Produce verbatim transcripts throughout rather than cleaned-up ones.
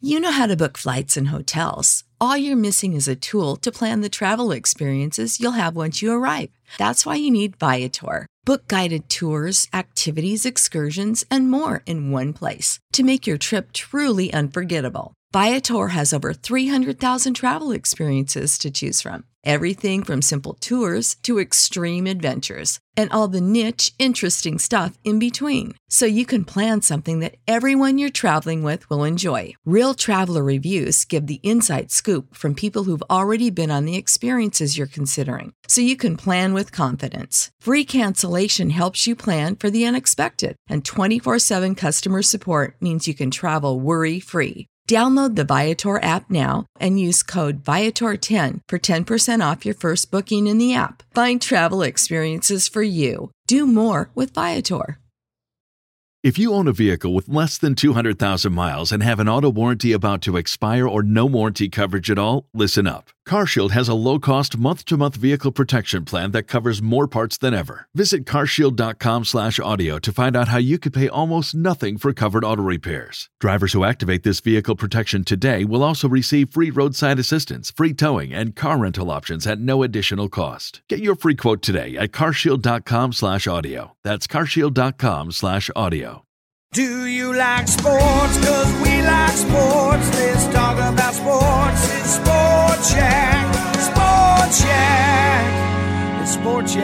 You know how to book flights and hotels. All you're missing is a tool to plan the travel experiences you'll have once you arrive. That's why you need Viator. Book guided tours, activities, excursions, and more in one place to make your trip truly unforgettable. Viator has over three hundred thousand travel experiences to choose from. Everything from simple tours to extreme adventures and all the niche, interesting stuff in between. So you can plan something that everyone you're traveling with will enjoy. Real traveler reviews give the inside scoop from people who've already been on the experiences you're considering. So you can plan with confidence. Free cancellation helps you plan for the unexpected. And twenty-four seven customer support means you can travel worry-free. Download the Viator app now and use code Viator ten for ten percent off your first booking in the app. Find travel experiences for you. Do more with Viator. If you own a vehicle with less than two hundred thousand miles and have an auto warranty about to expire or no warranty coverage at all, listen up. CarShield has a low-cost month-to-month vehicle protection plan that covers more parts than ever. Visit carshield.com slash audio to find out how you could pay almost nothing for covered auto repairs. Drivers who activate this vehicle protection today will also receive free roadside assistance, free towing, and car rental options at no additional cost. Get your free quote today at carshield.com slash audio. That's carshield.com slash audio. Do you like sports? Because we like sports. Let's talk about sports. It's Sports Yak. Sports Yak. It's Sports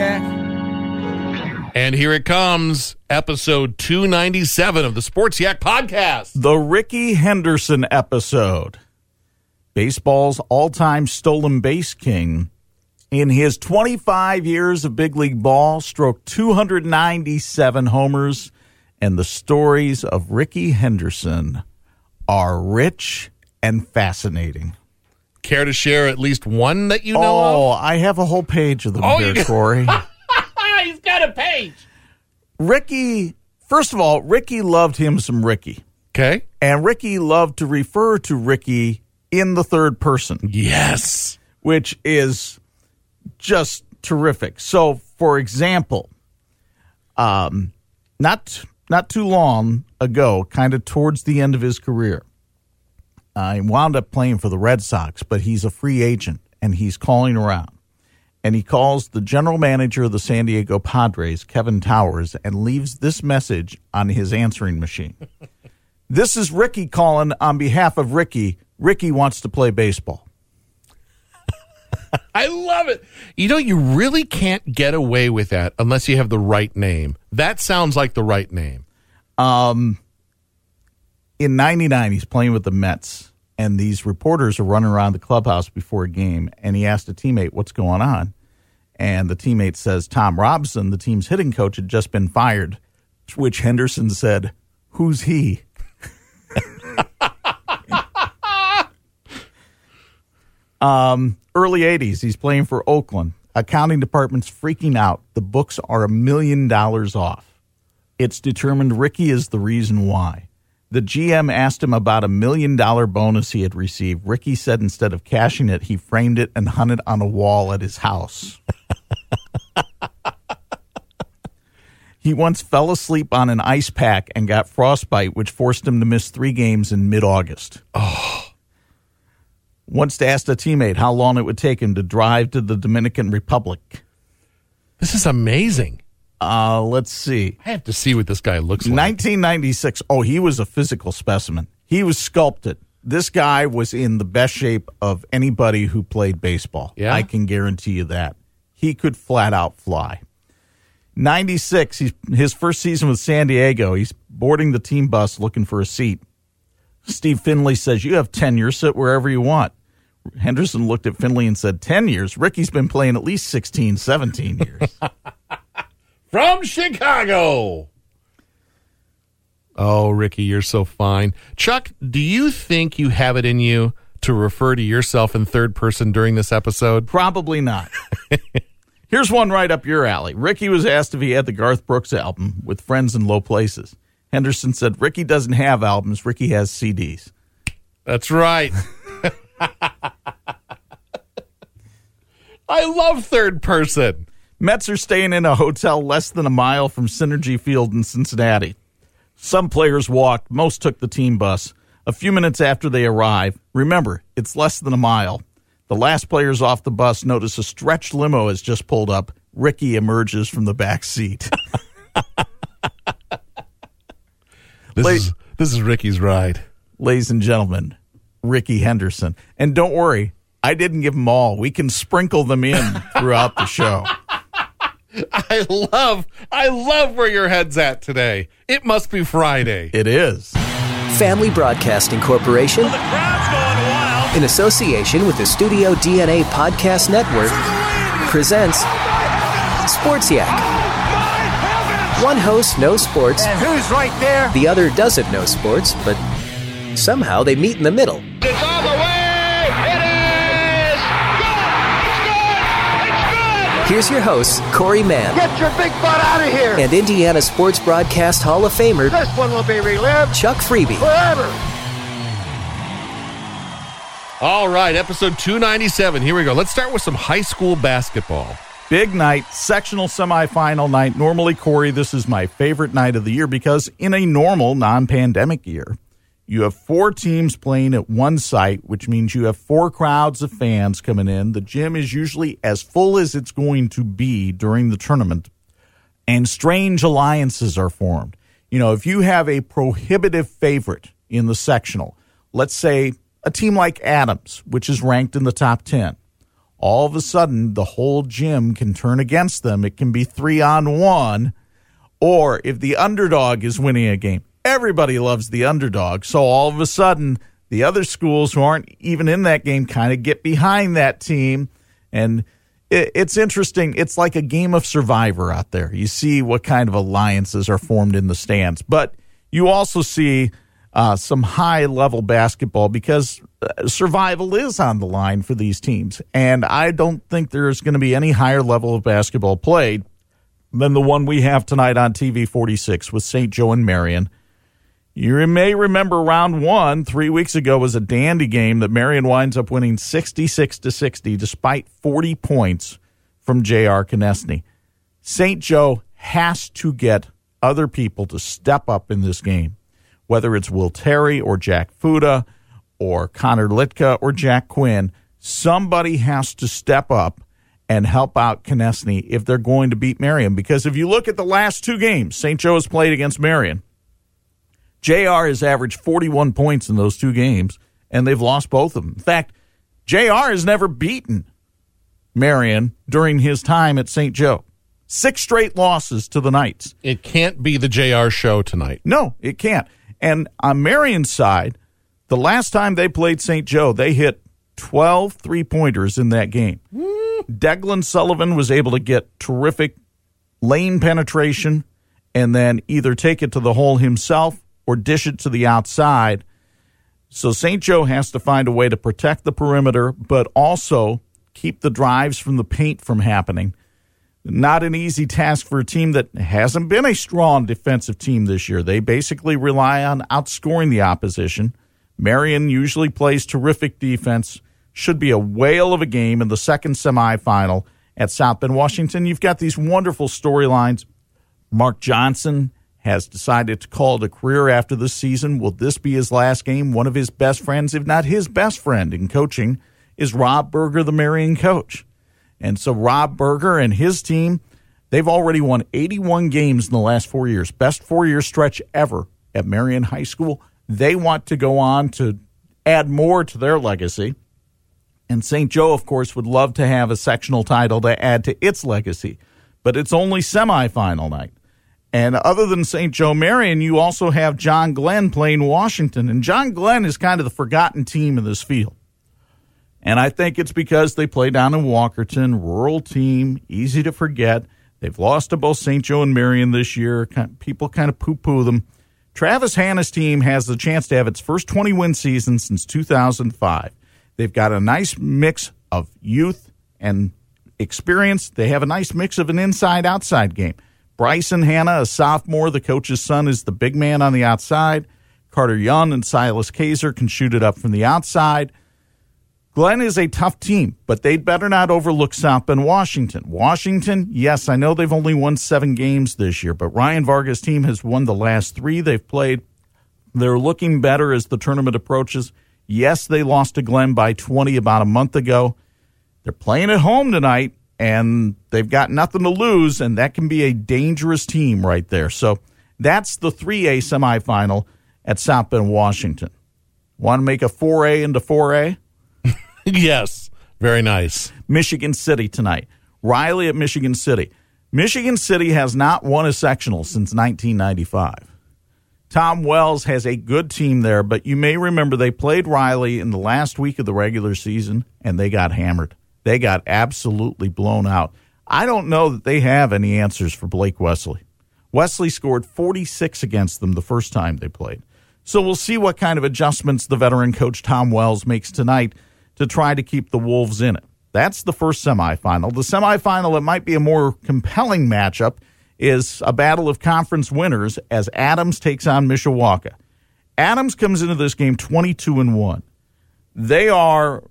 Yak. And here it comes, episode two ninety-seven of the Sports Yak podcast. The Rickey Henderson episode. Baseball's all-time stolen base king. In his twenty-five years of big league ball, stroked two hundred ninety-seven homers. And the stories of Rickey Henderson are rich and fascinating. Care to share at least one that you know oh, of? Oh, I have a whole page of them oh, here, got- Corey. He's got a page. Rickey, first of all, Rickey loved him some Rickey. Okay. And Rickey loved to refer to Rickey in the third person. Yes. Which is just terrific. So, for example, um, not... Not too long ago, kind of towards the end of his career, uh, he wound up playing for the Red Sox, but he's a free agent, and he's calling around. And he calls the general manager of the San Diego Padres, Kevin Towers, and leaves this message on his answering machine. This is Rickey calling on behalf of Rickey. Rickey wants to play baseball. I love it. You know, you really can't get away with that unless you have the right name. That sounds like the right name. Um, in ninety-nine, he's playing with the Mets, and these reporters are running around the clubhouse before a game, and he asked a teammate what's going on. And the teammate says, Tom Robson, the team's hitting coach, had just been fired, to which Henderson said, who's he? um, early eighties, he's playing for Oakland. Accounting department's freaking out. The books are a million dollars off. It's determined Rickey is the reason why. The G M asked him about a million dollar bonus he had received. Rickey said instead of cashing it, he framed it and hung it on a wall at his house. He once fell asleep on an ice pack and got frostbite, which forced him to miss three games in mid-August. Oh. Once asked a teammate how long it would take him to drive to the Dominican Republic. This is amazing. Uh, let's see. I have to see what this guy looks like. nineteen ninety-six. Oh, he was a physical specimen. He was sculpted. This guy was in the best shape of anybody who played baseball. Yeah? I can guarantee you that. He could flat out fly. ninety-six, he's, his first season with San Diego, he's boarding the team bus looking for a seat. Steve Finley says, you have tenure, sit wherever you want. Henderson looked at Finley and said, ten years? Rickey's been playing at least sixteen, seventeen years. From Chicago. Oh, Rickey, you're so fine. Chuck, do you think you have it in you to refer to yourself in third person during this episode? Probably not. Here's one right up your alley. Rickey was asked if he had the Garth Brooks album, With Friends in Low Places. Henderson said, Rickey doesn't have albums. Rickey has C Ds. That's right. I love third person. Mets are staying in a hotel less than a mile from Synergy Field in Cincinnati. Some players walked. Most took the team bus. A few minutes after they arrive, remember, it's less than a mile. The last players off the bus notice a stretched limo has just pulled up. Ricky emerges from the back seat. This La- is this is Ricky's ride. Ladies and gentlemen, Ricky Henderson. And don't worry, I didn't give them all. We can sprinkle them in throughout the show. I love, I love where your head's at today. It must be Friday. It is. Family Broadcasting Corporation, The crowd's going wild. in association with the Studio D N A Podcast Network, presents Sports Yak. One host knows sports, And who's right there? the other doesn't know sports, but somehow they meet in the middle. It's all the way. It is good. It's good. It's good. Here's your hosts, Corey Mann Get your big butt out of here. and Indiana Sports Broadcast Hall of Famer This one will be relived Chuck Freeby. forever. All right, episode two ninety-seven. Here we go. Let's start with some high school basketball. Big night, sectional semifinal night. Normally, Corey, this is my favorite night of the year because in a normal non-pandemic year, you have four teams playing at one site, which means you have four crowds of fans coming in. The gym is usually as full as it's going to be during the tournament, and strange alliances are formed. You know, if you have a prohibitive favorite in the sectional, let's say a team like Adams, which is ranked in the top ten, all of a sudden the whole gym can turn against them. It can be three on one, or if the underdog is winning a game, everybody loves the underdog. So all of a sudden, the other schools who aren't even in that game kind of get behind that team. And it, it's interesting. It's like a game of Survivor out there. You see what kind of alliances are formed in the stands. But you also see uh, some high-level basketball because uh, survival is on the line for these teams. And I don't think there's going to be any higher level of basketball played than the one we have tonight on T V forty-six with Saint Joe and Marion. You may remember round one three weeks ago was a dandy game that Marion winds up winning sixty-six to sixty despite forty points from J R Konechny. Saint Joe has to get other people to step up in this game, whether it's Will Terry or Jack Fuda or Connor Litka or Jack Quinn. Somebody has to step up and help out Konechny if they're going to beat Marion. Because if you look at the last two games Saint Joe has played against Marion, J R has averaged forty-one points in those two games, and they've lost both of them. In fact, J R has never beaten Marion during his time at Saint Joe. Six straight losses to the Knights. It can't be the J R show tonight. No, it can't. And on Marion's side, the last time they played Saint Joe, they hit twelve three-pointers in that game. Declan Sullivan was able to get terrific lane penetration and then either take it to the hole himself or dish it to the outside. So Saint Joe has to find a way to protect the perimeter, but also keep the drives from the paint from happening. Not an easy task for a team that hasn't been a strong defensive team this year. They basically rely on outscoring the opposition. Marion usually plays terrific defense. Should be a whale of a game in the second semifinal at South Bend, Washington. You've got these wonderful storylines. Mark Johnson has decided to call it a career after this season. Will this be his last game? One of his best friends, if not his best friend in coaching, is Rob Berger, the Marion coach. And so Rob Berger and his team, they've already won eighty-one games in the last four years. Best four-year stretch ever at Marion High School. They want to go on to add more to their legacy. And Saint Joe, of course, would love to have a sectional title to add to its legacy. But it's only semifinal night. And other than Saint Joe Marion, you also have John Glenn playing Washington. And John Glenn is kind of the forgotten team in this field. And I think it's because they play down in Walkerton, rural team, easy to forget. They've lost to both Saint Joe and Marion this year. People kind of poo-poo them. Travis Hanna's team has the chance to have its first twenty-win season since two thousand five. They've got a nice mix of youth and experience. They have a nice mix of an inside-outside game. Bryson Hanna, a sophomore, the coach's son, is the big man on the outside. Carter Young and Silas Kaiser can shoot it up from the outside. Glenn is a tough team, but they'd better not overlook South Bend, Washington. Washington, yes, I know they've only won seven games this year, but Ryan Vargas' team has won the last three. They've played They're looking better as the tournament approaches. Yes, they lost to Glenn by twenty about a month ago. They're playing at home tonight, and they've got nothing to lose, and that can be a dangerous team right there. So that's the three A semifinal at South Bend, Washington. Want to make a four A into four A? Yes, very nice. Michigan City tonight. Riley at Michigan City. Michigan City has not won a sectional since nineteen ninety-five. Tom Wells has a good team there, but you may remember they played Riley in the last week of the regular season, and they got hammered. They got absolutely blown out. I don't know that they have any answers for Blake Wesley. Wesley scored forty-six against them the first time they played. So we'll see what kind of adjustments the veteran coach Tom Wells makes tonight to try to keep the Wolves in it. That's the first semifinal. The semifinal, it might be a more compelling matchup, is a battle of conference winners as Adams takes on Mishawaka. Adams comes into this game twenty-two and one. They are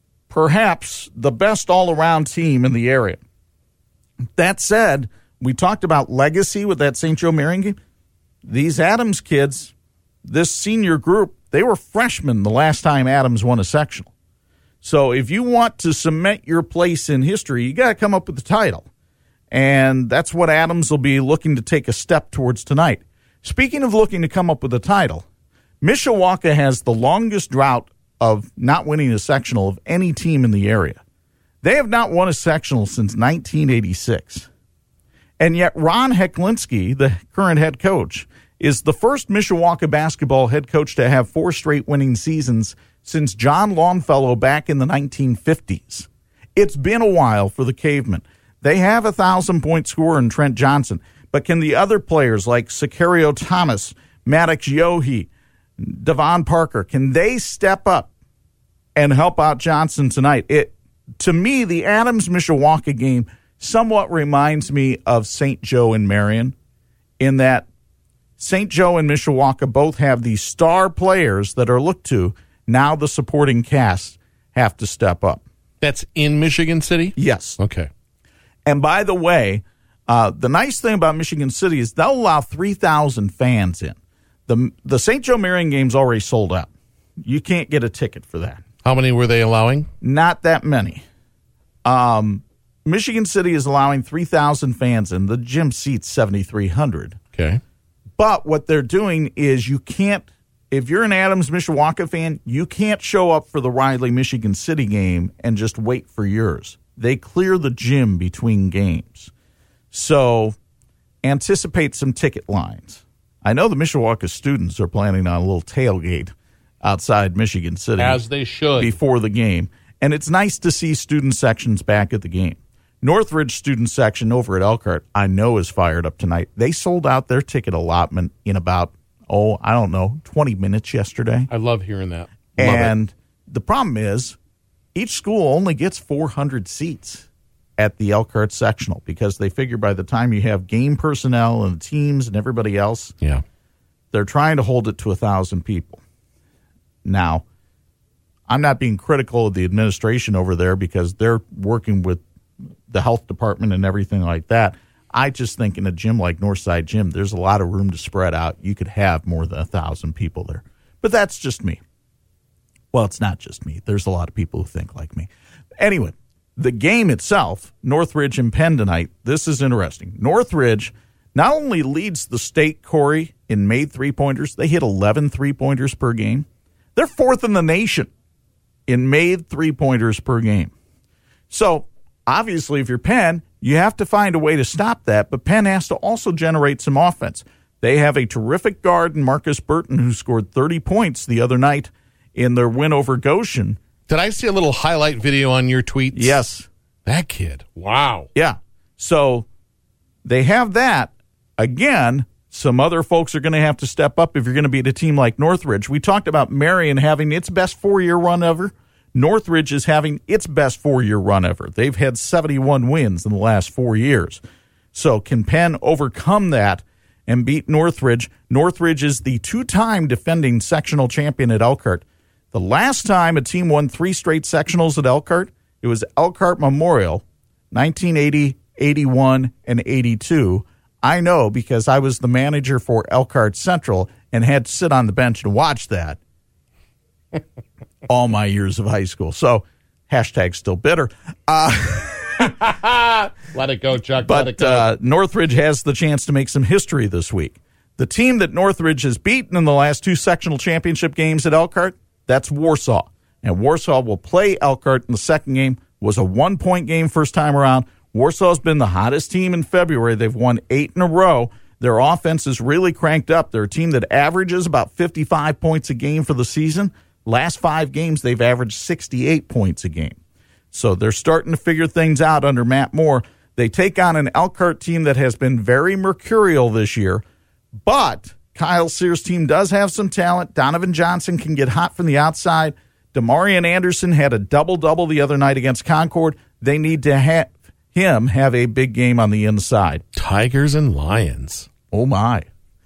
perhaps the best all-around team in the area. That said, we talked about legacy with that Saint Joe Marion game. These Adams kids, this senior group, they were freshmen the last time Adams won a sectional. So if you want to cement your place in history, you got to come up with the title. And that's what Adams will be looking to take a step towards tonight. Speaking of looking to come up with a title, Mishawaka has the longest drought of not winning a sectional of any team in the area. They have not won a sectional since nineteen eighty-six. And yet Ron Heklinski, the current head coach, is the first Mishawaka basketball head coach to have four straight winning seasons since John Longfellow back in the nineteen fifties. It's been a while for the Cavemen. They have a thousand-point scorer in Trent Johnson, but can the other players like Sicario Thomas, Maddox Yohe, Devon Parker, can they step up and help out Johnson tonight? It, to me, the Adams-Mishawaka game somewhat reminds me of Saint Joe and Marion in that Saint Joe and Mishawaka both have these star players that are looked to. Now the supporting cast have to step up. That's in Michigan City? Yes. Okay. And by the way, uh, the nice thing about Michigan City is they'll allow three thousand fans in. The the Saint Joe Marion game's already sold out. You can't get a ticket for that. How many were they allowing? Not that many. Um, Michigan City is allowing three thousand fans in. The gym seats seventy-three hundred. Okay. But what they're doing is you can't, if you're an Adams-Mishawaka fan, you can't show up for the Riley-Michigan City game and just wait for yours. They clear the gym between games. So anticipate some ticket lines. I know the Mishawaka students are planning on a little tailgate outside Michigan City. As they should. Before the game. And it's nice to see student sections back at the game. Northridge student section over at Elkhart, I know, is fired up tonight. They sold out their ticket allotment in about, oh, I don't know, twenty minutes yesterday. I love hearing that. Love and it. The problem is each school only gets four hundred seats at the Elkhart sectional because they figure by the time you have game personnel and teams and everybody else, yeah, they're trying to hold it to one thousand people. Now, I'm not being critical of the administration over there because they're working with the health department and everything like that. I just think in a gym like Northside Gym, there's a lot of room to spread out. You could have more than a thousand people there. But that's just me. Well, it's not just me. There's a lot of people who think like me. Anyway, the game itself, Northridge and Penn tonight, this is interesting. Northridge not only leads the state, Corey, in made three-pointers, they hit eleven three-pointers per game. They're fourth in the nation in made three-pointers per game. So, obviously, if you're Penn, you have to find a way to stop that, but Penn has to also generate some offense. They have a terrific guard in Marcus Burton who scored thirty points the other night in their win over Goshen. Did I see a little highlight video on your tweets? Yes. That kid. Wow. Yeah. So they have that. Again, some other folks are going to have to step up if you're going to beat a team like Northridge. We talked about Marion having its best four-year run ever. Northridge is having its best four-year run ever. They've had seventy-one wins in the last four years. So can Penn overcome that and beat Northridge? Northridge is the two-time defending sectional champion at Elkhart. The last time a team won three straight sectionals at Elkhart, it was Elkhart Memorial, nineteen eighty, eighty-one, and eighty-two. I know because I was the manager for Elkhart Central, and had to sit on the bench and watch that all my years of high school. So, hashtag still bitter. Uh, Let it go, Chuck. but Let it go. Uh, Northridge has the chance to make some history this week. The team that Northridge has beaten in the last two sectional championship games at Elkhart, that's Warsaw. And Warsaw will play Elkhart in the second game. It was a one-point game first time around. Warsaw's been the hottest team in February. They've won eight in a row. Their offense is really cranked up. They're a team that averages about fifty-five points a game for the season. Last five games, they've averaged sixty-eight points a game. So they're starting to figure things out under Matt Moore. They take on an Elkhart team that has been very mercurial this year, but Kyle Sears' team does have some talent. Donovan Johnson can get hot from the outside. Demarion Anderson had a double-double the other night against Concord. They need to have him have a big game on the inside. Tigers and Lions. Oh, my.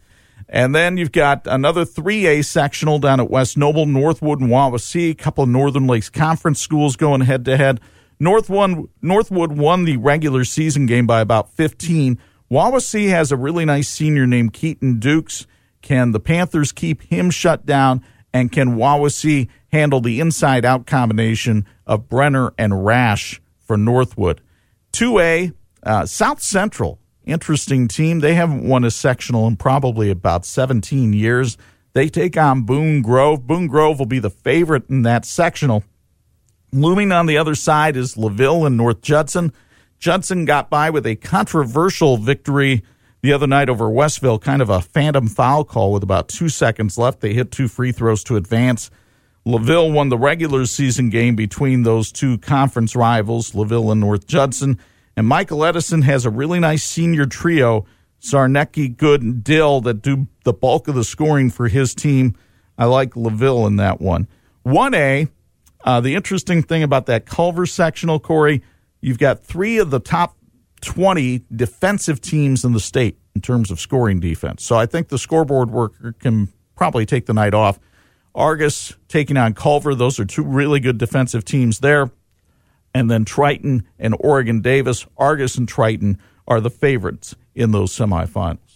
And then you've got another three A sectional down at West Noble, Northwood, and Wawasee. A couple of Northern Lakes Conference schools going head-to-head. Northwood, Northwood won the regular season game by about fifteen. Wawasee has a really nice senior named Keaton Dukes. Can the Panthers keep him shut down, and can Wawasee handle the inside-out combination of Brenner and Rash for Northwood? two A, uh, South Central. Interesting team. They haven't won a sectional in probably about seventeen years. They take on Boone Grove. Boone Grove will be the favorite in that sectional. Looming on the other side is LaVille and North Judson. Judson got by with a controversial victory the other night over Westville, kind of a phantom foul call with about two seconds left. They hit two free throws to advance. LaVille won the regular season game between those two conference rivals, LaVille and North Judson. And Michael Edison has a really nice senior trio, Sarnecki, Good, and Dill, that do the bulk of the scoring for his team. I like LaVille in that one. one A, uh, the interesting thing about that Culver sectional, Corey, you've got three of the top twenty defensive teams in the state in terms of scoring defense. So I think the scoreboard worker can probably take the night off. Argus taking on Culver. Those are two really good defensive teams there. And then Triton and Oregon Davis. Argus and Triton are the favorites in those semifinals.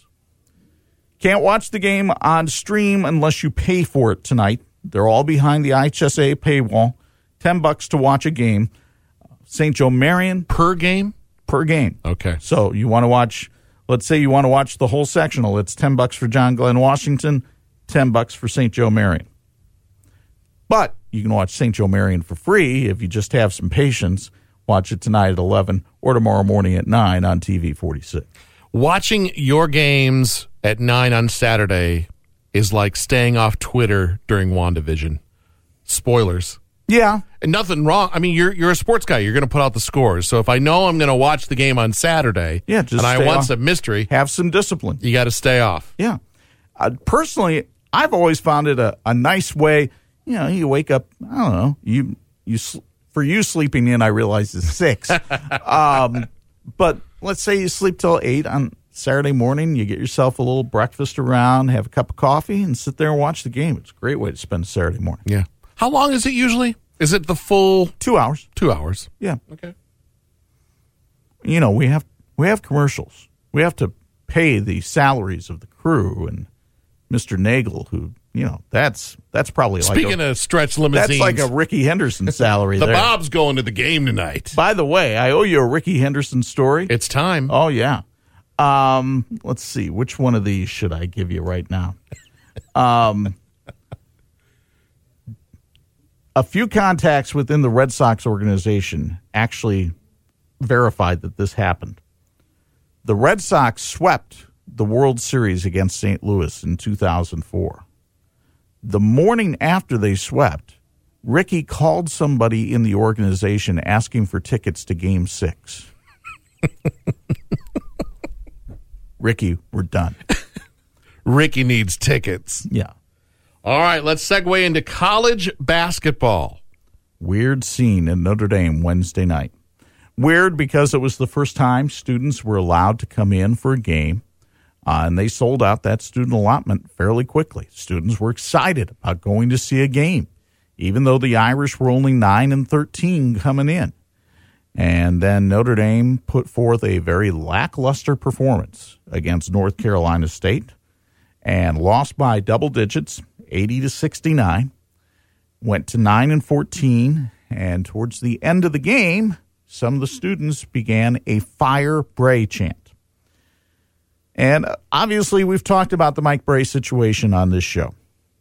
Can't watch the game on stream unless you pay for it tonight. They're all behind the I H S A paywall. Ten bucks to watch a game. Saint Joe Marion. Per game? Per game. Okay. So you want to watch, let's say you want to watch the whole sectional. It's ten bucks for John Glenn Washington, ten bucks for Saint Joe Marion. But you can watch Saint Joe Marion for free if you just have some patience. Watch it tonight at eleven or tomorrow morning at nine on T V forty-six. Watching your games at nine on Saturday is like staying off Twitter during WandaVision. Spoilers. Yeah. And nothing wrong. I mean, you're you're a sports guy. You're going to put out the scores. So if I know I'm going to watch the game on Saturday yeah, just and I stay want off. some mystery, Have some discipline. you got to stay off. Yeah. Uh, personally, I've always found it a, a nice way. You know, you wake up, I don't know, you you sl- for you sleeping in, I realize it's six. um, but let's say you sleep till eight on Saturday morning, you get yourself a little breakfast around, have a cup of coffee, and sit there and watch the game. It's a great way to spend a Saturday morning. Yeah. How long is it usually? Is it the full Two hours. two hours? Yeah. Okay. You know, we have we have commercials. We have to pay the salaries of the crew and Mister Nagel, who, you know, that's that's probably like Speaking a, of stretch limousines, that's like a Ricky Henderson salary the there. Bob's going to the game tonight. By the way, I owe you a Ricky Henderson story. It's time. Oh, yeah. Um, let's see. Which one of these should I give you right now? Um, a few contacts within the Red Sox organization actually verified that this happened. The Red Sox swept the World Series against Saint Louis in two thousand four. The morning after they swept, Ricky called somebody in the organization asking for tickets to Game Six. Ricky, we're done. Ricky needs tickets. Yeah. All right, let's segue into college basketball. Weird scene in Notre Dame Wednesday night. Weird because it was the first time students were allowed to come in for a game, uh, and they sold out that student allotment fairly quickly. Students were excited about going to see a game, even though the Irish were only nine and thirteen coming in. And then Notre Dame put forth a very lackluster performance against North Carolina State. and lost by double digits, eighty to sixty-nine. Went to nine and fourteen, and towards the end of the game, some of the students began a Fire Bray chant. And obviously, we've talked about the Mike Bray situation on this show.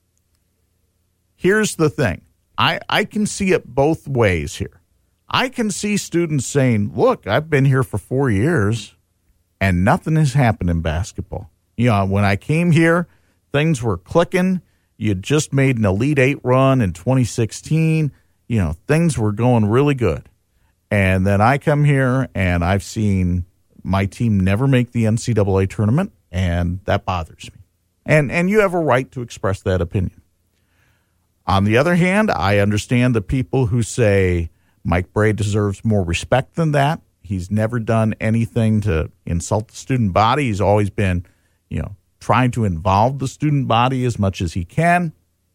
Here's the thing. I, I can see it both ways here. I can see students saying, look, I've been here for four years, and nothing has happened in basketball. You know, when I came here, things were clicking. You just made an Elite Eight run in twenty sixteen. You know, things were going really good. And then I come here, and I've seen my team never make the N C double A tournament, and that bothers me. And and you have a right to express that opinion. On the other hand, I understand the people who say Mike Bray deserves more respect than that. He's never done anything to insult the student body. He's always been, you know, trying to involve the student body as much as he can.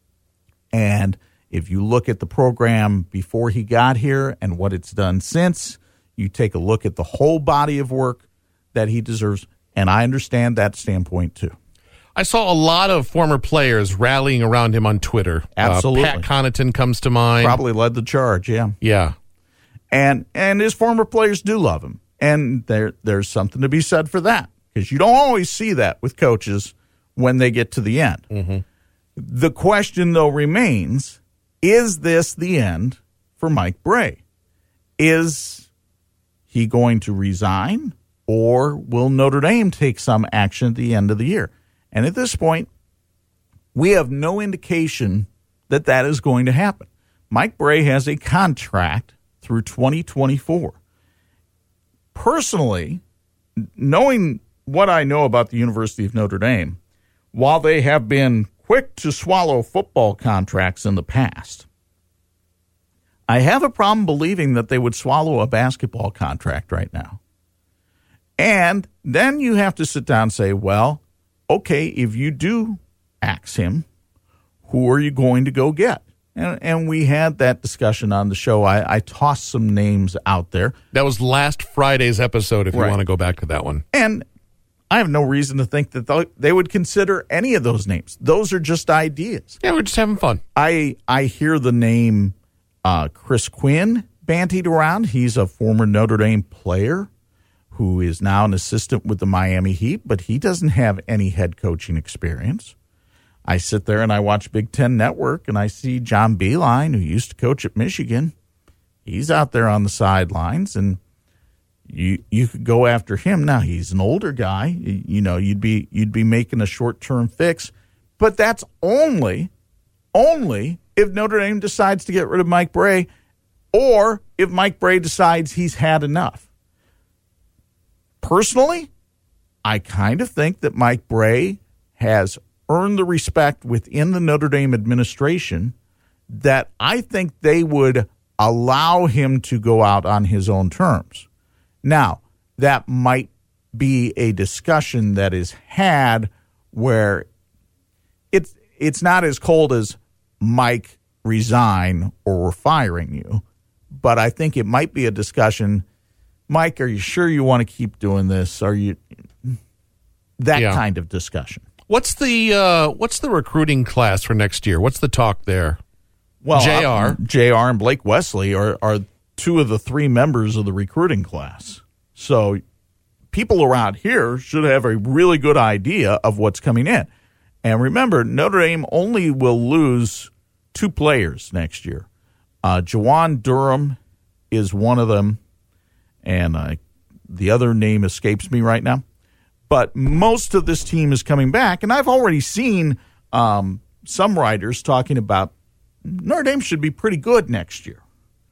And if you look at the program before he got here and what it's done since, you take a look at the whole body of work that he deserves. And I understand that standpoint too. I saw a lot of former players rallying around him on Twitter. Absolutely. Uh, Pat Connaughton comes to mind. Probably led the charge, yeah. Yeah. And and his former players do love him. And there there's something to be said for that, because you don't always see that with coaches when they get to the end. Mm-hmm. The question, though, remains, is this the end for Mike Bray? Is he going to resign, or will Notre Dame take some action at the end of the year? And at this point, we have no indication that that is going to happen. Mike Bray has a contract through twenty twenty-four. Personally, knowing what I know about the University of Notre Dame, while they have been quick to swallow football contracts in the past, I have a problem believing that they would swallow a basketball contract right now. And then you have to sit down and say, well, okay, if you do axe him, who are you going to go get? And, and we had that discussion on the show. I, I tossed some names out there. That was last Friday's episode, if you Right. want to go back to that one. And I have no reason to think that th- they would consider any of those names. Those are just ideas. Yeah, we're just having fun. I I hear the name uh, Chris Quinn bantied around. He's a former Notre Dame player who is now an assistant with the Miami Heat, but he doesn't have any head coaching experience. I sit there and I watch Big Ten Network, and I see John Beilein, who used to coach at Michigan. He's out there on the sidelines, and you you could go after him. Now, he's an older guy. You know, you'd be you'd be making a short-term fix, but that's only only if Notre Dame decides to get rid of Mike Bray, or if Mike Bray decides he's had enough. Personally, I kind of think that Mike Bray has earned the respect within the Notre Dame administration that I think they would allow him to go out on his own terms. Now, that might be a discussion that is had where it's it's not as cold as Mike, resign or we're firing you, but I think it might be a discussion. Mike, are you sure you want to keep doing this? Are you that Yeah. kind of discussion? What's the uh, what's the recruiting class for next year? What's the talk there? Well, J R. uh, J R and Blake Wesley are, are two of the three members of the recruiting class. So people around here should have a really good idea of what's coming in. And remember, Notre Dame only will lose two players next year. Uh, Jawan Durham is one of them, and uh, the other name escapes me right now. But most of this team is coming back, and I've already seen um, some writers talking about Notre Dame should be pretty good next year.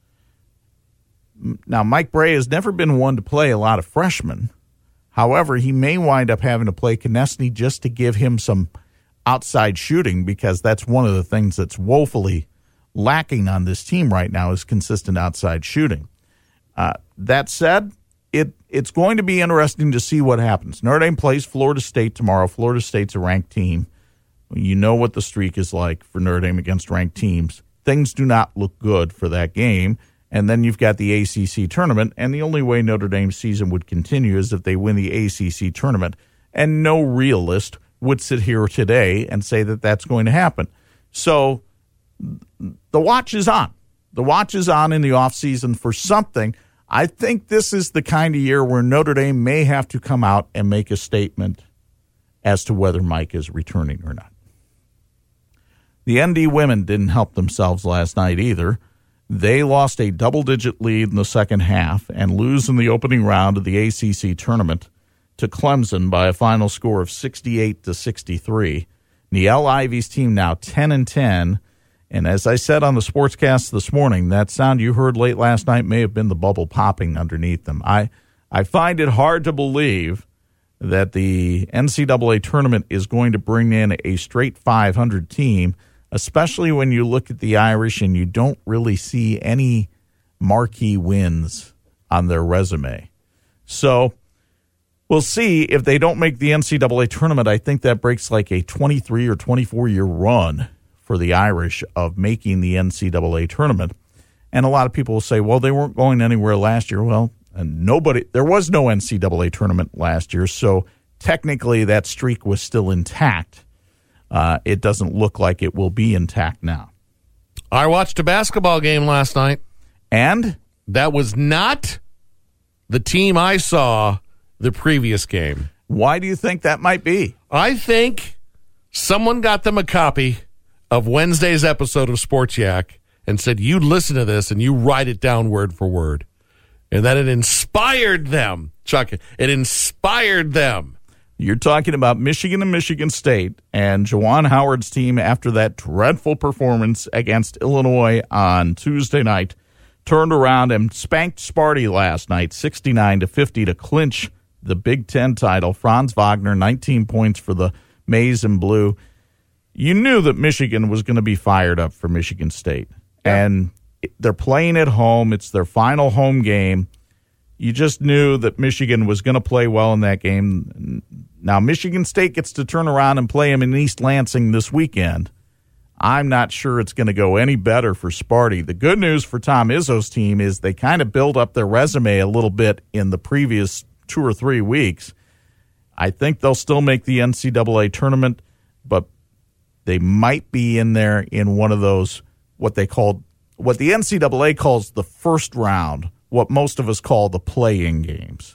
Now, Mike Bray has never been one to play a lot of freshmen. However, he may wind up having to play Konechny just to give him some outside shooting, because that's one of the things that's woefully lacking on this team right now is consistent outside shooting. Uh, that said, it it's going to be interesting to see what happens. Notre Dame plays Florida State tomorrow. Florida State's a ranked team. You know what the streak is like for Notre Dame against ranked teams. Things do not look good for that game. And then you've got the A C C tournament, and the only way Notre Dame's season would continue is if they win the A C C tournament. And no realist would sit here today and say that that's going to happen. So the watch is on. The watch is on in the offseason for something. I think this is the kind of year where Notre Dame may have to come out and make a statement as to whether Mike is returning or not. The N D women didn't help themselves last night either. They lost a double-digit lead in the second half and lose in the opening round of the A C C tournament to Clemson by a final score of sixty-eight to sixty-three. Niele Ivey's team now ten and ten. And as I said on the Sportscast this morning, that sound you heard late last night may have been the bubble popping underneath them. I, I find it hard to believe that the N C double A tournament is going to bring in a straight five hundred team, especially when you look at the Irish and you don't really see any marquee wins on their resume. So we'll see if they don't make the N C double A tournament. I think that breaks like a twenty-three or twenty-four year run for the Irish of making the N C double A tournament. And a lot of people will say, well, they weren't going anywhere last year. Well, and nobody, there was no N C double A tournament last year, so technically that streak was still intact. Uh, it doesn't look like it will be intact now. I watched a basketball game last night. And? That was not the team I saw the previous game. Why do you think that might be? I think someone got them a copy of Wednesday's episode of Sports Yak and said, you listen to this and you write it down word for word. And that it inspired them, Chuck. It inspired them. You're talking about Michigan and Michigan State and Juwan Howard's team after that dreadful performance against Illinois on Tuesday night. Turned around and spanked Sparty last night, sixty-nine to fifty, to clinch the Big Ten title. Franz Wagner, nineteen points for the Maize and Blue. You knew that Michigan was going to be fired up for Michigan State. Yeah. And they're playing at home. It's their final home game. You just knew that Michigan was going to play well in that game. Now, Michigan State gets to turn around and play them in East Lansing this weekend. I'm not sure it's going to go any better for Sparty. The good news for Tom Izzo's team is they kind of build up their resume a little bit in the previous two or three weeks. I think they'll still make the N C double A tournament, but they might be in there in one of those, what they called, what the N C double A calls the first round, what most of us call the play-in games.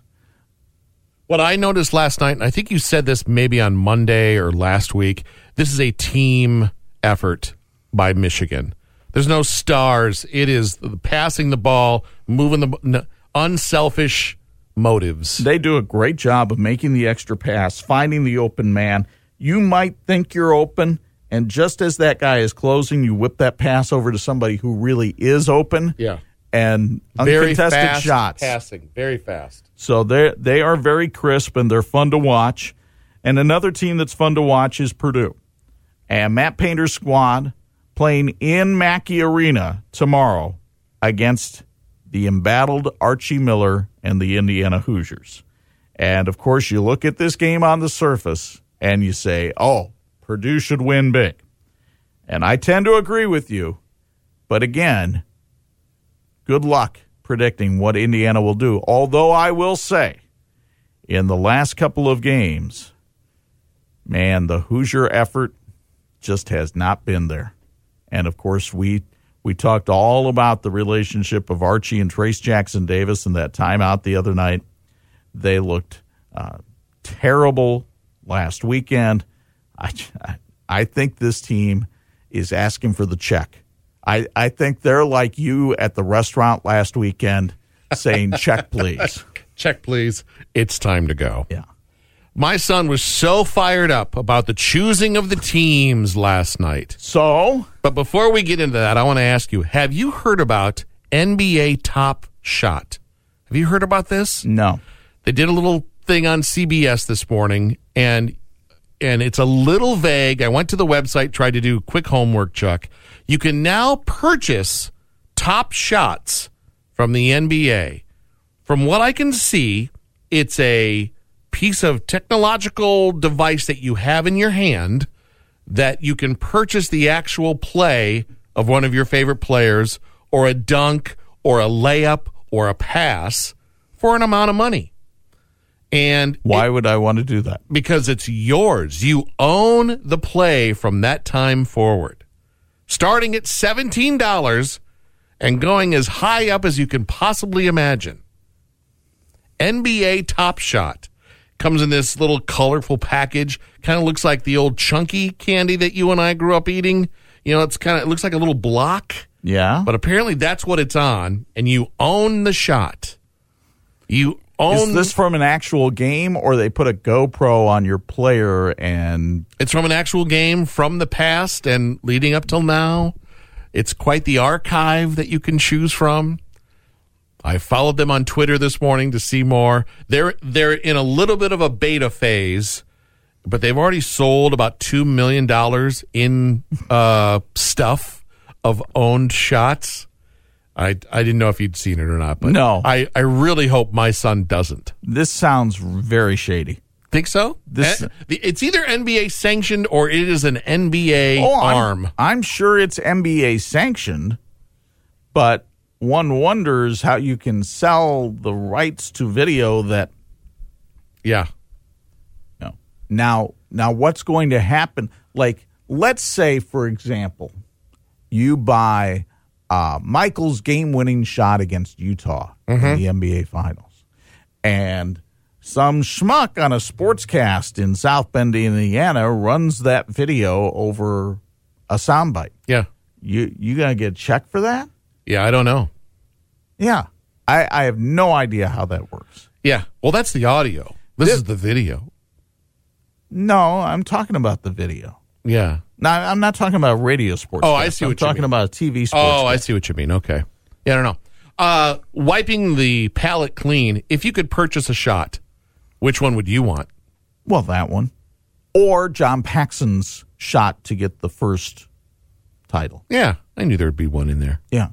What I noticed last night, and I think you said this maybe on Monday or last week, this is a team effort by Michigan. There's no stars. It is passing the ball, moving the unselfish motives. They do a great job of making the extra pass, finding the open man. You might think you're open, and just as that guy is closing, you whip that pass over to somebody who really is open. Yeah. And very uncontested fast shots. Passing, very fast. So they they are very crisp and they're fun to watch. And another team that's fun to watch is Purdue. And Matt Painter's squad playing in Mackey Arena tomorrow against the embattled Archie Miller and the Indiana Hoosiers. And, of course, you look at this game on the surface and you say, oh, Purdue should win big. And I tend to agree with you. But, again, good luck predicting what Indiana will do. Although I will say, in the last couple of games, man, the Hoosier effort just has not been there. And, of course, we we talked all about the relationship of Archie and Trace Jackson Davis in that timeout the other night. They looked uh, terrible last weekend. I, I think this team is asking for the check. I, I think they're like you at the restaurant last weekend saying, check, please. Check, please. It's time to go. Yeah. My son was so fired up about the choosing of the teams last night. So? But before we get into that, I want to ask you, have you heard about N B A Top Shot? Have you heard about this? No. They did a little thing on C B S this morning, and and it's a little vague. I went to the website, tried to do quick homework, Chuck. You can now purchase Top Shots from the N B A. From what I can see, it's a piece of technological device that you have in your hand that you can purchase the actual play of one of your favorite players or a dunk or a layup or a pass for an amount of money. And Why it, would I want to do that? because it's yours. You own the play from that time forward. Starting at seventeen dollars and going as high up as you can possibly imagine. N B A Top Shot comes in this little colorful package. Kind of looks like the old chunky candy that you and I grew up eating. You know, it's kind of it looks like a little block. Yeah. But apparently that's what it's on, and you own the shot. You own Is this from an actual game, or they put a GoPro on your player and It's from an actual game from the past and leading up till now. It's quite the archive that you can choose from. I followed them on Twitter this morning to see more. They're they're in a little bit of a beta phase, but they've already sold about two million dollars in uh, stuff of owned shots. I I didn't know if you'd seen it or not, but No. I, I really hope my son doesn't. this sounds very shady. Think so? This- Eh, the- it's either N B A sanctioned or it is an N B A Oh, I'm- arm. I'm sure it's N B A sanctioned, but one wonders how you can sell the rights to video that Yeah. you know. Now, now what's going to happen? Like, let's say, for example, you buy uh, Michael's game-winning shot against Utah in the N B A Finals, and some schmuck on a sportscast in South Bend, Indiana, runs that video over a soundbite. Yeah. You you gonna get checked for that? Yeah, I don't know. Yeah, I, I have no idea how that works. Yeah. Well, that's the audio. This, This- is the video. No, I'm talking about the video. Yeah. No, I'm not talking about radio sports. Oh, I see I'm what you talking mean. about a T V sports. Oh, I see what you mean. Okay. Yeah, I don't know. Uh, wiping the palate clean, if you could purchase a shot, which one would you want? Well, that one. Or John Paxson's shot to get the first title. Yeah, I knew there would be one in there. Yeah.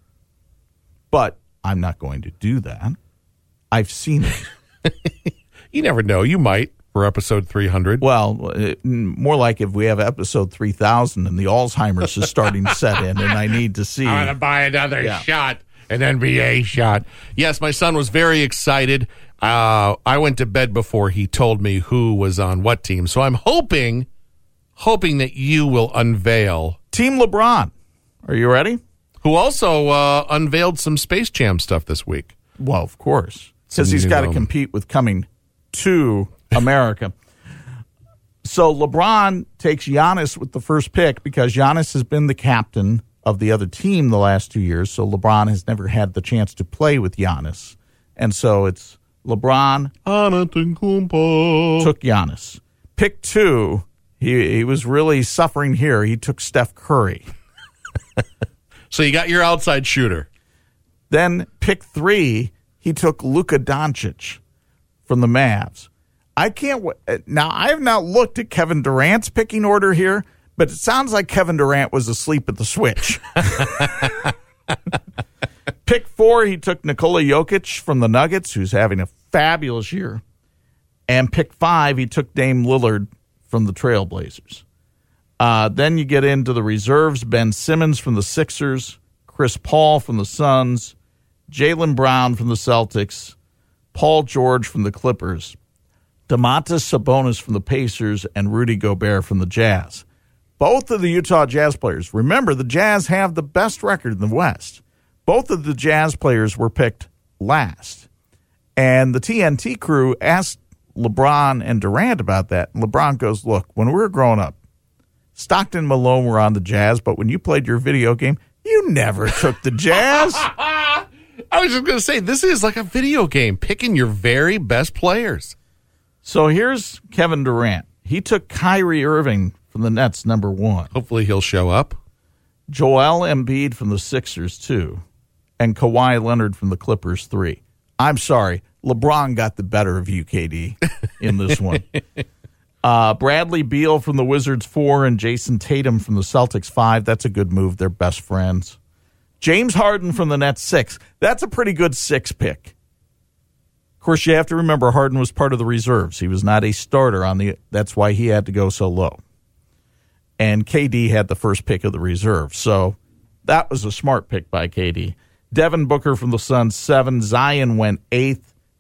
But I'm not going to do that. I've seen it. You never know. You might for episode three hundred. Well, it, more like if we have episode three thousand and the Alzheimer's is starting to set in and I need to see. I'm going to buy another Yeah. shot, an N B A shot. Yes, my son was very excited. Uh, I went to bed before he told me who was on what team. So I'm hoping, hoping that you will unveil, Team LeBron. Are you ready? who also uh, unveiled some Space Jam stuff this week. Well, of course. Some Because he's new, got to um, compete with coming to America. So LeBron takes Giannis with the first pick because Giannis has been the captain of the other team the last two years. So LeBron has never had the chance to play with Giannis. And so it's LeBron Antetokounmpo. took Giannis. Pick two, he, he was really suffering here. He took Steph Curry. So you got your outside shooter. Then pick three, he took Luka Doncic from the Mavs. I can't w- now. I have not looked at Kevin Durant's picking order here, but it sounds like Kevin Durant was asleep at the switch. Pick four, he took Nikola Jokic from the Nuggets, who's having a fabulous year. And pick five, he took Dame Lillard from the Trailblazers. Uh, then you get into the reserves: Ben Simmons from the Sixers, Chris Paul from the Suns, Jaylen Brown from the Celtics, Paul George from the Clippers, Domantas Sabonis from the Pacers, and Rudy Gobert from the Jazz. Both of the Utah Jazz players. Remember, the Jazz have the best record in the West. Both of the Jazz players were picked last. And the T N T crew asked LeBron and Durant about that. And LeBron goes, look, when we were growing up, Stockton and Malone were on the Jazz, but when you played your video game, you never took the Jazz. I was just going to say, this is like a video game, picking your very best players. So here's Kevin Durant. He took Kyrie Irving from the Nets, number one. Hopefully he'll show up. Joel Embiid from the Sixers, two. And Kawhi Leonard from the Clippers, three. I'm sorry. LeBron got the better of you, K D, in this one. Uh, Bradley Beal from the Wizards, four. And Jason Tatum from the Celtics, five. That's a good move. They're best friends. James Harden from the Nets, six. That's a pretty good six pick. Of course, you have to remember Harden was part of the reserves. He was not a starter on the. That's why he had to go so low. And K D had the first pick of the reserve. So that was a smart pick by K D. Devin Booker from the Suns, seven. Zion went eighth.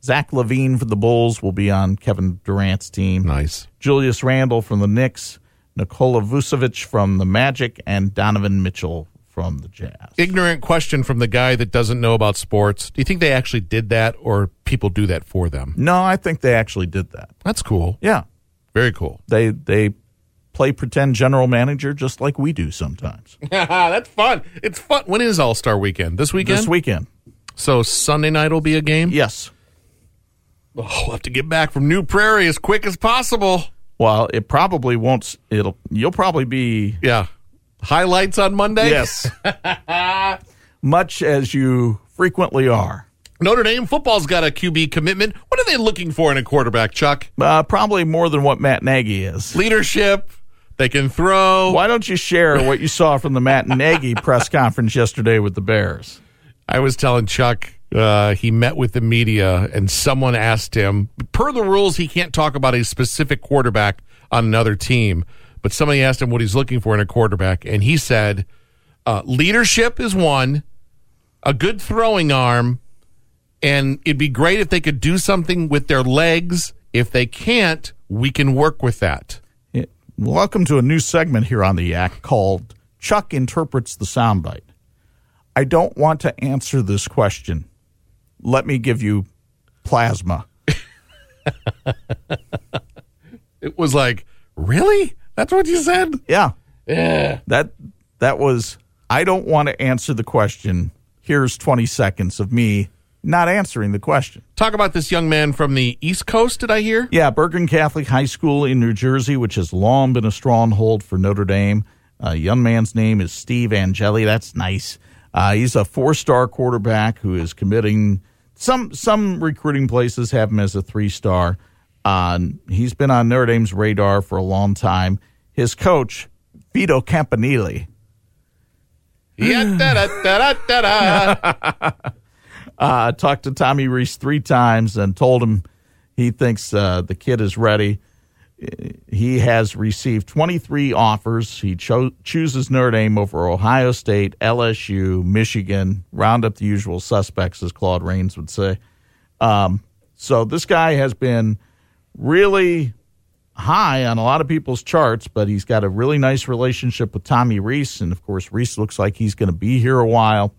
Zach LaVine for the Bulls will be on Kevin Durant's team. Nice. Julius Randle from the Knicks, Nikola Vucevic from the Magic, and Donovan Mitchell from the Jazz. Ignorant question from the guy that doesn't know about sports. Do you think they actually did that, or people do that for them? No, I think they actually did that. That's cool. Yeah. Very cool. They they play pretend general manager just like we do sometimes. That's fun. It's fun. When is All-Star Weekend? This weekend? This weekend. So Sunday night will be a game? Yes. Oh, we'll have to get back from New Prairie as quick as possible. Well, it probably won't. It'll. You'll probably be. Yeah. Highlights on Monday? Yes. Much as you frequently are. Notre Dame football's got a Q B commitment. What are they looking for in a quarterback, Chuck? Uh, probably more than what Matt Nagy is. Leadership. They can throw. Why don't you share what you saw from the Matt Nagy press conference yesterday with the Bears? I was telling Chuck uh, he met with the media and someone asked him, per the rules, he can't talk about a specific quarterback on another team, but somebody asked him what he's looking for in a quarterback, and he said, uh, leadership is one, a good throwing arm, and it'd be great if they could do something with their legs. If they can't, we can work with that. Yeah. Welcome to a new segment here on the Yak called Chuck Interprets the Soundbite. I don't want to answer this question. Let me give you plasma. It was like, really? That's what you said? Yeah. Yeah. That that was, I don't want to answer the question. Here's twenty seconds of me not answering the question. Talk about this young man from the East Coast, did I hear? Yeah, Bergen Catholic High School in New Jersey, which has long been a stronghold for Notre Dame. A young man's name is Steve Angeli. That's nice. Uh, he's a four-star quarterback who is committing. Some some recruiting places have him as a three-star. Uh, he's been on Notre Dame's radar for a long time. His coach, Vito Campanile. Yeah, da, da, da, da, da. uh, talked to Tommy Rees three times and told him he thinks uh, the kid is ready. He has received twenty-three offers. He cho- chooses Notre Dame over Ohio State, L S U, Michigan, round up the usual suspects, as Claude Rains would say. Um, so this guy has been really high on a lot of people's charts, but he's got a really nice relationship with Tommy Rees, and, of course, Rees looks like he's going to be here a while.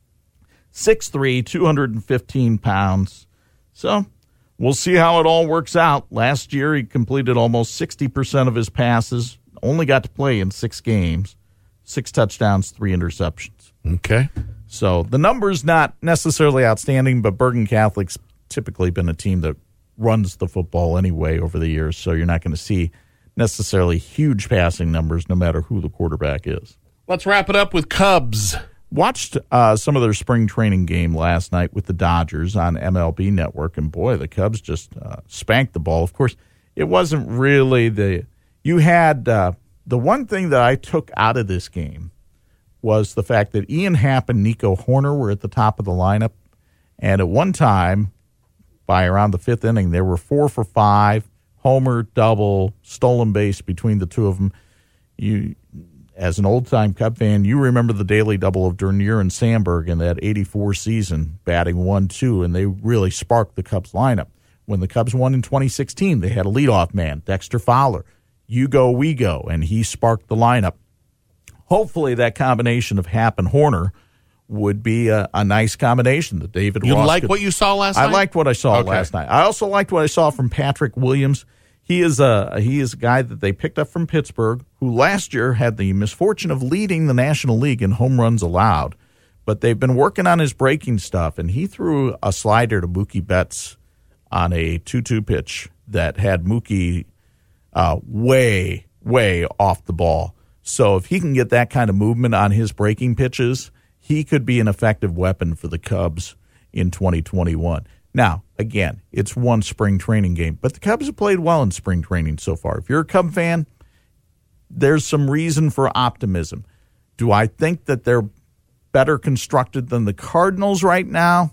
six three, two hundred fifteen pounds. So we'll see how it all works out. Last year, he completed almost sixty percent of his passes, only got to play in six games, six touchdowns, three interceptions. Okay. So the number's not necessarily outstanding, but Bergen Catholic's typically been a team that runs the football anyway over the years, so you're not going to see necessarily huge passing numbers no matter who the quarterback is. Let's wrap it up with Cubs. Watched uh, some of their spring training game last night with the Dodgers on M L B Network, and boy, the Cubs just uh, spanked the ball. Of course, it wasn't really the – you had uh, – the one thing that I took out of this game was the fact that Ian Happ and Nico Horner were at the top of the lineup, and at one time, by around the fifth inning, there were four for five, homer, double, stolen base between the two of them. You – As an old-time Cub fan, you remember the daily double of Dernier and Sandberg in that eighty-four season, batting one two, and they really sparked the Cubs lineup. When the Cubs won in twenty sixteen, they had a leadoff man, Dexter Fowler. You go, we go, and he sparked the lineup. Hopefully that combination of Happ and Horner would be a, a nice combination that David You Ross like could, what you saw last I night? I liked what I saw Okay. last night. I also liked what I saw from Patrick Williams. He is a he is a guy that they picked up from Pittsburgh, who last year had the misfortune of leading the National League in home runs allowed. But they've been working on his breaking stuff, and he threw a slider to Mookie Betts on a two two pitch that had Mookie uh, way, way off the ball. So if he can get that kind of movement on his breaking pitches, he could be an effective weapon for the Cubs in twenty twenty-one. Now, again, it's one spring training game, but the Cubs have played well in spring training so far. If you're a Cub fan, there's some reason for optimism. Do I think that they're better constructed than the Cardinals right now?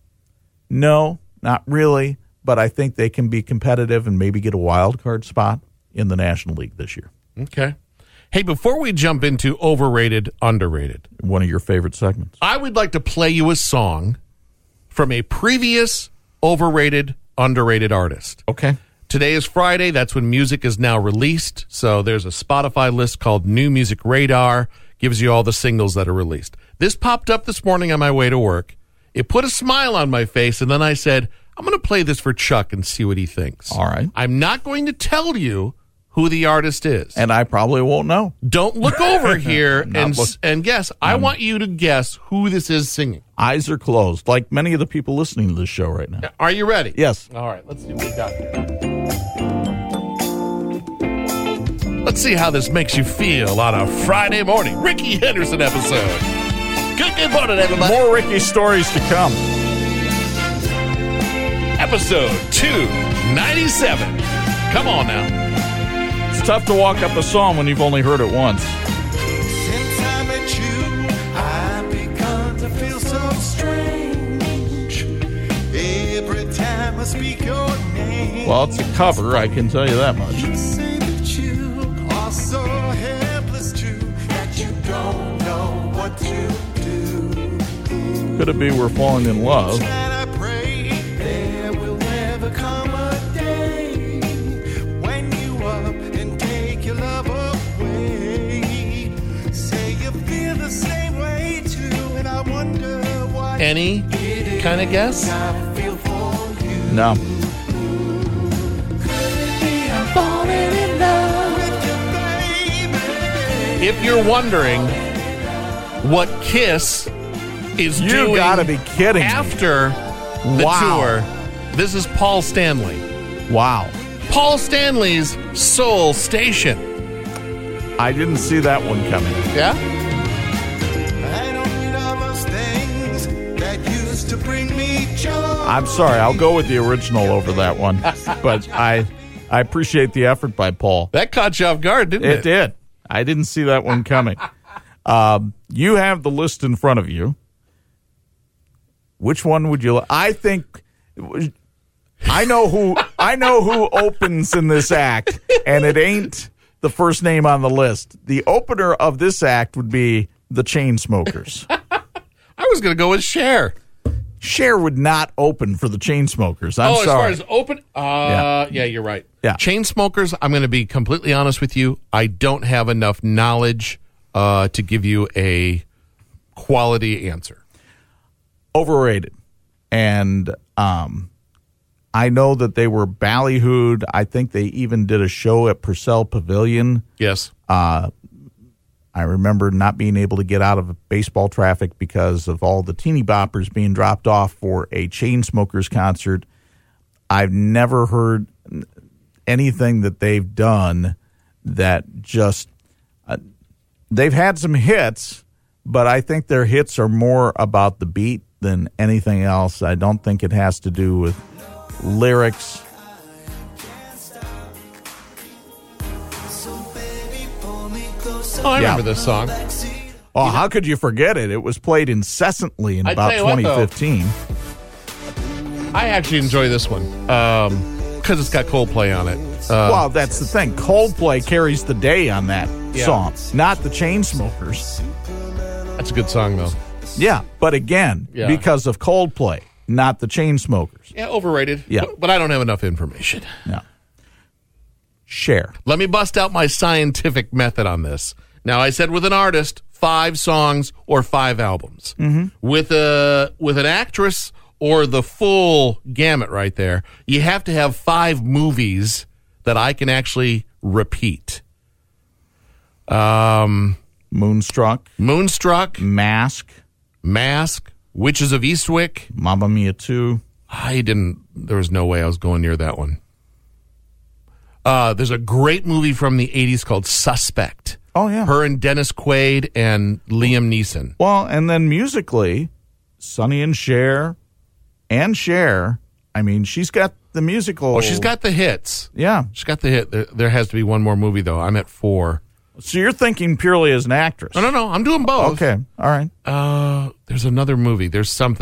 No, not really, but I think they can be competitive and maybe get a wild card spot in the National League this year. Okay. Hey, before we jump into overrated, underrated, One of your favorite segments. I would like to play you a song from a previous overrated, underrated artist. Okay. Today is Friday. That's when music is now released. So there's a Spotify list called New Music Radar. Gives you all the singles that are released. This popped up this morning on my way to work. It put a smile on my face, and then I said, I'm going to play this for Chuck and see what he thinks. All right. I'm not going to tell you who the artist is. And I probably won't know. Don't look over here and look- and guess. I want you to guess who this is singing. Eyes are closed, like many of the people listening to this show right now. Are you ready? Yes. All right, let's see what we got here. Let's see how this makes you feel on a Friday morning Ricky Henderson episode. Good, good morning, everybody. More Ricky stories to come. Episode two ninety-seven. Come on now. It's tough to walk up a song when you've only heard it once. Since I met you, I've begun to feel so strange. Every time I speak your name. Well, it's a cover, I can tell you that much. You say that you are so helpless too, that you don't know what to do. Could it be We're Falling in Love? And I pray there will never come a day when you up and take your love away. Say you feel the same way too, and I wonder why. Any kind of guess? I feel for you. No. If you're wondering what Kiss is You doing gotta be kidding me. after the Wow. tour, this is Paul Stanley. Wow. Paul Stanley's Soul Station. I didn't see that one coming. Yeah? I don't need all those things that used to bring me joy. I'm sorry, I'll go with the original over that one. But I I appreciate the effort by Paul. That caught you off guard, didn't it? It did. I didn't see that one coming. Um, you have the list in front of you. Which one would you li- I think I know who I know who opens in this act, and it ain't the first name on the list. The opener of this act would be the Chainsmokers. I was going to go with Cher. Cher would not open for the Chainsmokers. I'm oh, sorry. as far as open, uh, yeah. yeah, you're right. Yeah. Chainsmokers, I'm going to be completely honest with you. I don't have enough knowledge uh, to give you a quality answer. Overrated. And um, I know that they were ballyhooed. I think they even did a show at Purcell Pavilion. Yes. Uh, I remember not being able to get out of baseball traffic because of all the teeny boppers being dropped off for a Chainsmokers concert. I've never heard anything that they've done that just uh, they've had some hits, but I think their hits are more about the beat than anything else. I don't think it has to do with lyrics. Oh, I Yeah. remember this song. Oh, how could you forget it? It was played incessantly in I about tell you what, twenty though. fifteen. I actually enjoy this one because it's got Coldplay on it. Uh, Well, that's the thing. Coldplay carries the day on that Yeah. song, not the Chainsmokers. that's a good song, though. Yeah, but again, Yeah. because of Coldplay, not the Chainsmokers. Yeah, overrated. Yeah. But, but I don't have enough information. No. Cher. Let me bust out my scientific method on this. Now, I said with an artist, five songs or five albums. Mm-hmm. With a with an actress or the full gamut right there, you have to have five movies that I can actually repeat. Um, Moonstruck, Moonstruck, Mask, Mask, Witches of Eastwick. Mamma Mia two. I didn't, there was no way I was going near that one. Uh, there's a great movie from the eighties called Suspect. Oh, yeah. Her and Dennis Quaid and Liam Neeson. Well, and then musically, Sonny and Cher and Cher. I mean, she's got the musical. Oh, she's got the hits. Yeah. She's got the hit. There, there has to be one more movie, though. I'm at four. So you're thinking purely as an actress. No, no, no. I'm doing both. Okay. All right. Uh, there's another movie. There's something.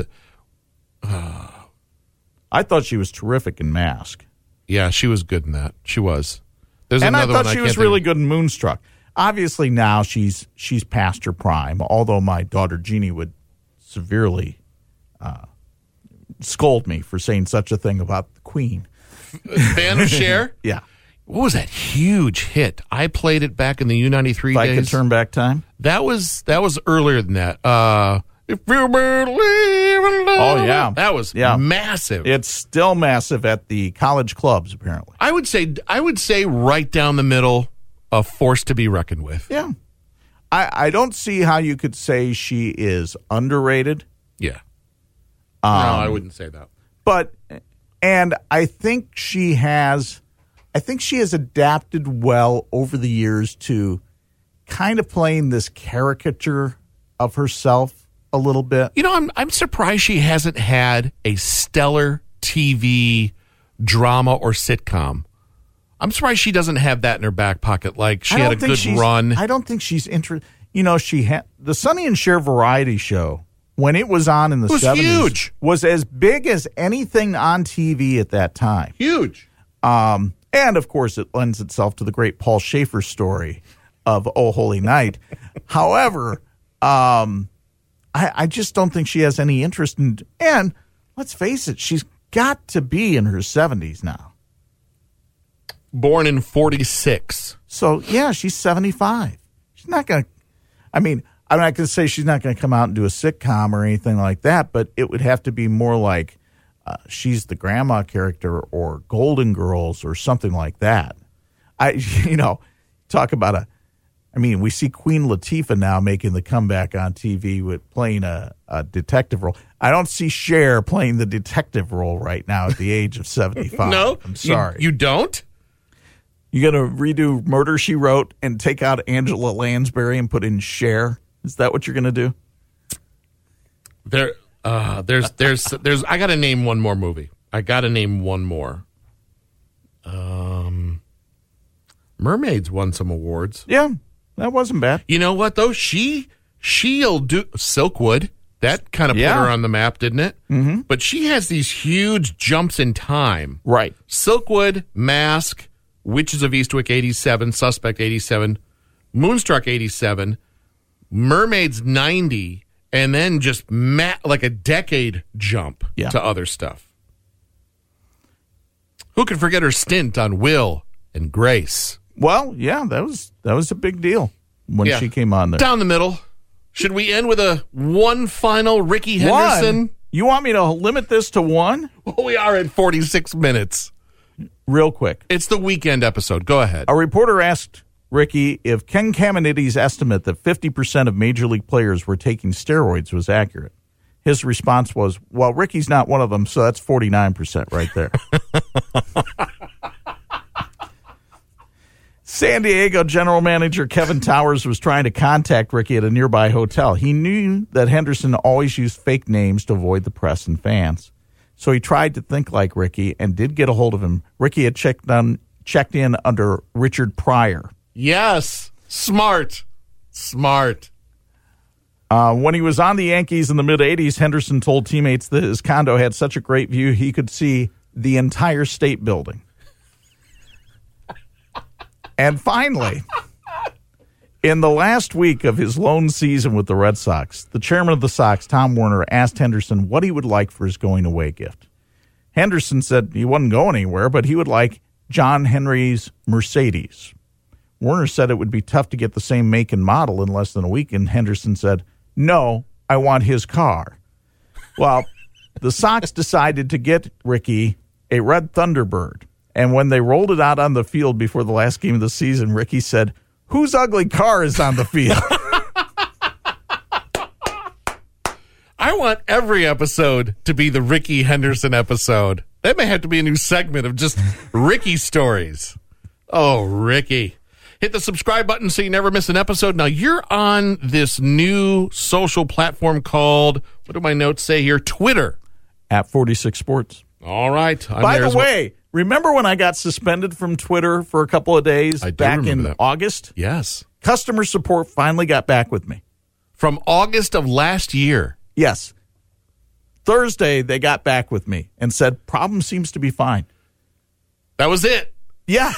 I thought she was terrific in Mask. Yeah, she was good in that. She was. There's And I another thought one she I was can't think really of. good in Moonstruck. Obviously now she's she's past her prime, although my daughter Jeannie would severely uh, scold me for saying such a thing about the Queen. Fan of Cher? Yeah. What was that huge hit? I played it back in the U ninety-three If days. I could turn back time? That was that was earlier than that. Uh, if you believe in love. Oh, yeah. That was Yeah. massive. It's still massive at the college clubs, apparently. I would say I would say right down the middle, a force to be reckoned with. Yeah. I, I don't see how you could say she is underrated. Yeah. Um, no, I wouldn't say that. But, and I think she has, I think she has adapted well over the years to kind of playing this caricature of herself a little bit. You know, I'm I'm surprised she hasn't had a stellar T V drama or sitcom. I'm surprised she doesn't have that in her back pocket. Like she I had don't a think good she's- run. I don't think she's interested. You know, she had the Sonny and Cher variety show when it was on in the It was seventies huge. was as big as anything on T V at that time. Huge. Um, and of course, it lends itself to the great Paul Schaefer story of Oh Holy Night. However, um, I, I just don't think she has any interest in. And let's face it, she's got to be in her seventies now. Born in forty-six. So yeah, she's seventy-five. She's not going to. I mean, I'm not going to say she's not going to come out and do a sitcom or anything like that, but it would have to be more like uh, she's the grandma character or Golden Girls or something like that. I, you know, talk about a. I mean, we see Queen Latifah now making the comeback on T V with playing a, a detective role. I don't see Cher playing the detective role right now at the age of seventy-five. No, I'm sorry. You, you don't? You going to redo Murder, She Wrote and take out Angela Lansbury and put in Cher? Is that what you're going to do? There, uh, there's, there's, there's. I got to name one more movie. I got to name one more. Um, Mermaids won some awards. Yeah, that wasn't bad. You know what though? She, she'll do Silkwood. That kind of Yeah. put her on the map, didn't it? Mm-hmm. But she has these huge jumps in time. Right. Silkwood, Mask, Witches of Eastwick eighty-seven, Suspect eighty-seven, Moonstruck eighty-seven, Mermaids ninety, and then just ma- like a decade jump Yeah. to other stuff. Who could forget her stint on Will and Grace? Well, yeah, that was that was a big deal when Yeah. she came on there. Down the middle. Should we end with a one final Ricky Henderson? One? You want me to limit this to one? Well, we are at forty-six minutes. Real quick. It's the weekend episode. Go ahead. A reporter asked Ricky if Ken Caminiti's estimate that fifty percent of major league players were taking steroids was accurate. His response was, well, Ricky's not one of them, so that's forty-nine percent right there. San Diego general manager Kevin Towers was trying to contact Ricky at a nearby hotel. He knew that Henderson always used fake names to avoid the press and fans. So he tried to think like Ricky and did get a hold of him. Ricky had checked on, checked in under Richard Pryor. Yes. Smart. Smart. Uh, when he was on the Yankees in the mid-eighties, Henderson told teammates that his condo had such a great view he could see the entire state building. And finally, in the last week of his lone season with the Red Sox, the chairman of the Sox, Tom Werner, asked Henderson what he would like for his going-away gift. Henderson said he wasn't going anywhere, but he would like John Henry's Mercedes. Werner said it would be tough to get the same make and model in less than a week, and Henderson said, no, I want his car. Well, the Sox decided to get Ricky a red Thunderbird. And when they rolled it out on the field before the last game of the season, Ricky said, whose ugly car is on the field? I want every episode to be the Ricky Henderson episode. That may have to be a new segment of just Ricky stories. Oh, Ricky. Hit the subscribe button so you never miss an episode. Now, you're on this new social platform called, what do my notes say here? Twitter. At forty-six Sports. All right. I'm By there the as well. way, remember when I got suspended from Twitter for a couple of days I do back remember in that. August? Yes. Customer support finally got back with me. From August of last year. Yes. Thursday, they got back with me and said, problem seems to be fine. That was it. Yeah.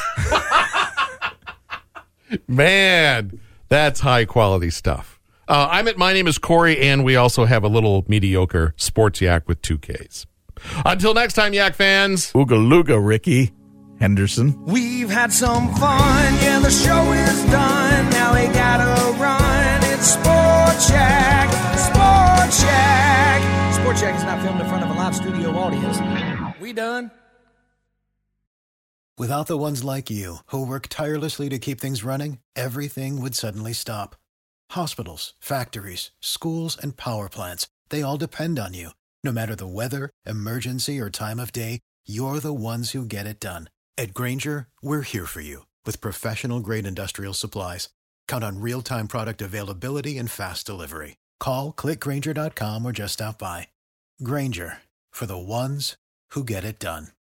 Man, that's high quality stuff. Uh, I'm at My Name is Corey, and we also have a little mediocre sports yak with two Ks. Until next time, Yak fans. Ooga Looga, Ricky Henderson. We've had some fun, yeah, the show is done. Now we gotta run. It's Sport Shack, Sport Shack. Sport Shack is not filmed in front of a live studio audience. We done? Without the ones like you, who work tirelessly to keep things running, everything would suddenly stop. Hospitals, factories, schools, and power plants, they all depend on you. No matter the weather, emergency, or time of day, you're the ones who get it done. At Grainger, we're here for you with professional-grade industrial supplies. Count on real-time product availability and fast delivery. Call, click Grainger dot com, or just stop by. Grainger, for the ones who get it done.